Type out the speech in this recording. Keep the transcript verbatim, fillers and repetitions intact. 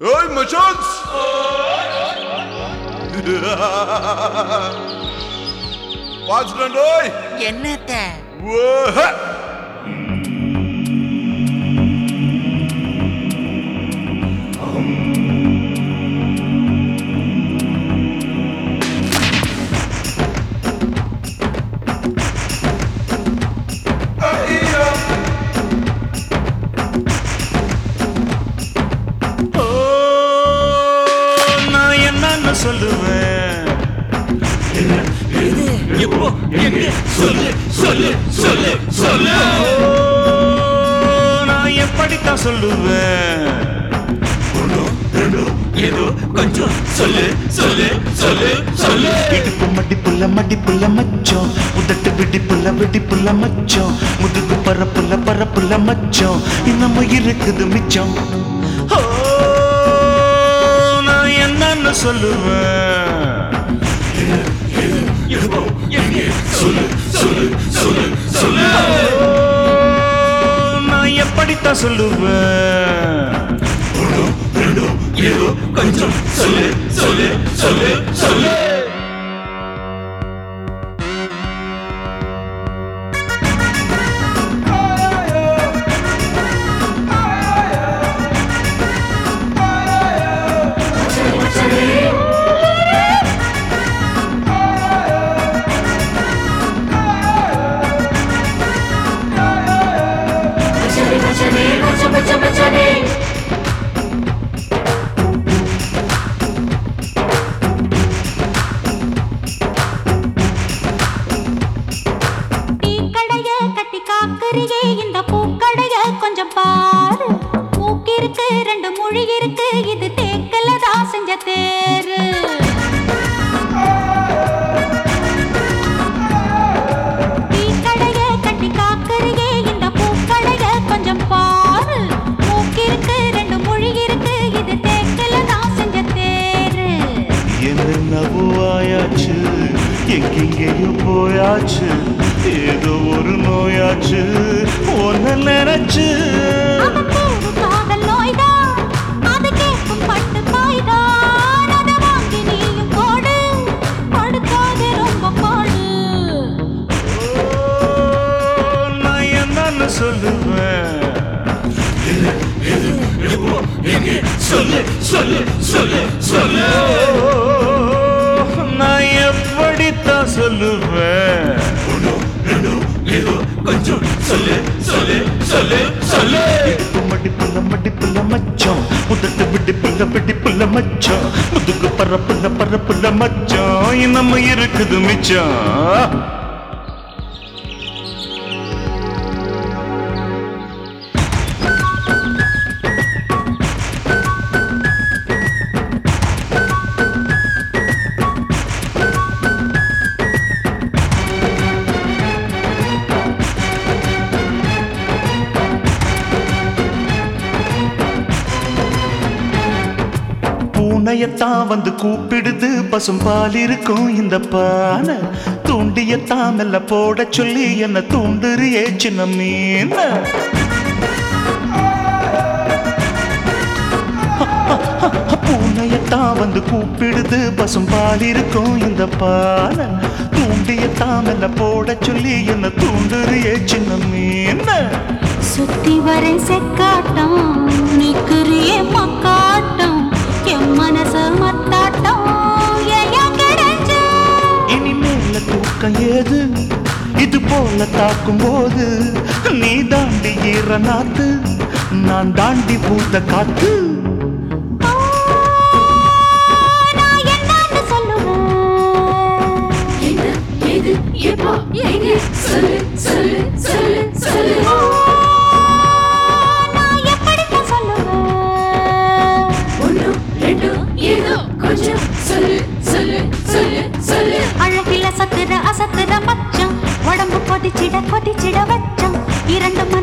Hey, machans! Watchland, oi! என்னத்த? Whoa! சொல்லுவேன் எப்போ எங்க சொல்லு சொல்லு சொல்லு சொல்லு நான் எப்படித்தான் சொல்லுவேன் ஏதோ கொஞ்சம் சொல்லு சொல்லு சொல்லு சொல்லு இடுப்பு மடி புள்ள மடி புள்ள மச்சம் உதட்டு விடி புள்ள விடி புள்ள மச்சம் முதுகு பரப்புள்ள பரப்புள்ள மச்சம் இன்னமும் இருக்குது மிச்சம் என்னன்னு சொல்லுவேன் சொல்லு சொல்லு சொல்லு சொல்லு நான் எப்படித்தான் சொல்லுவேன் ஏதோ கொஞ்சம் சொல்லு சொல்லு சொல்லு சொல்லு இந்த பூக்கடைய கொஞ்சம் பாரு மூக்கி இருக்கு ரெண்டு மொழி இருக்கு இது தேக்கல தான் செஞ்ச தேரு டீக்கடைய கட்டி காக்கறியே இந்த பூக்கடைய கொஞ்சம் பாரு மூக்கி இருக்கு ரெண்டு மொழி இருக்கு இது தேக்கல தான் செஞ்ச தேரு என்னவோ ஆயாச்சு எங்கெங்கேயோ போயாச்சு ஏதோ ஒரு நோயாச்சு ஒன்னு நினைச்சு காதல் நோய்தான் அது கேட்கும் பட்டு பாய்தான் அதை வாங்கி நீயும் போடு படுக்காது ரொம்ப பாடு நான் என்னன்னு சொல்லுவேன் சொல்லு சொல்லு சொல்லு சொல்லு நான் எப்படித்தான் சொல்லுவேன் கொஞ்சம் சொல்லு சொல்லு சொல்லு சொல்லு இடுப்பு மடி புள்ள மடி புள்ள மச்சம் உதட்டு விடி புள்ள விடி புள்ள மச்சம் முதுகு பரப்புள்ள பரப்புள்ள மச்சம் இன்னமும் இருக்குது மிச்சம் பூனையத்தான் வந்து கூப்பிடுது பசும்பால் இருக்கும் இந்த பானை தூண்டியத்தான் மெல்ல போட சொல்லி என்ன தூண்டுறியே சின்ன மீன் பூனையத்தான் வந்து கூப்பிடுது பசும்பால் இருக்கும் இந்த பானை தூண்டியத்தான் மெல்ல போட சொல்லி என்ன தூண்டுறியே சின்ன மீன் சுத்தி வர செக்காட்டம் நிக்கிறியே மக்காட்டம் என் மனச மத்தாட்டம் இனிமேல தூக்கம் ஏது இது போல தாக்கும் போது நீ தாண்டி ஈர நாத்து நான் தாண்டி பூத்த காத்து சொல்லு சொல்லு சொல்லு சொல்லு நான் எப்படித்தான் சொல்லுவேன் ஒண்ணு ரெண்டு ஏதோ கொஞ்சம் சொல்லு சொல்லு சொல்லு சொல்லு அழகில சத்துற அசத்துற மச்சம் உடம்பு கொதிச்சிட கொதிச்சிட வச்சம் இரண்டு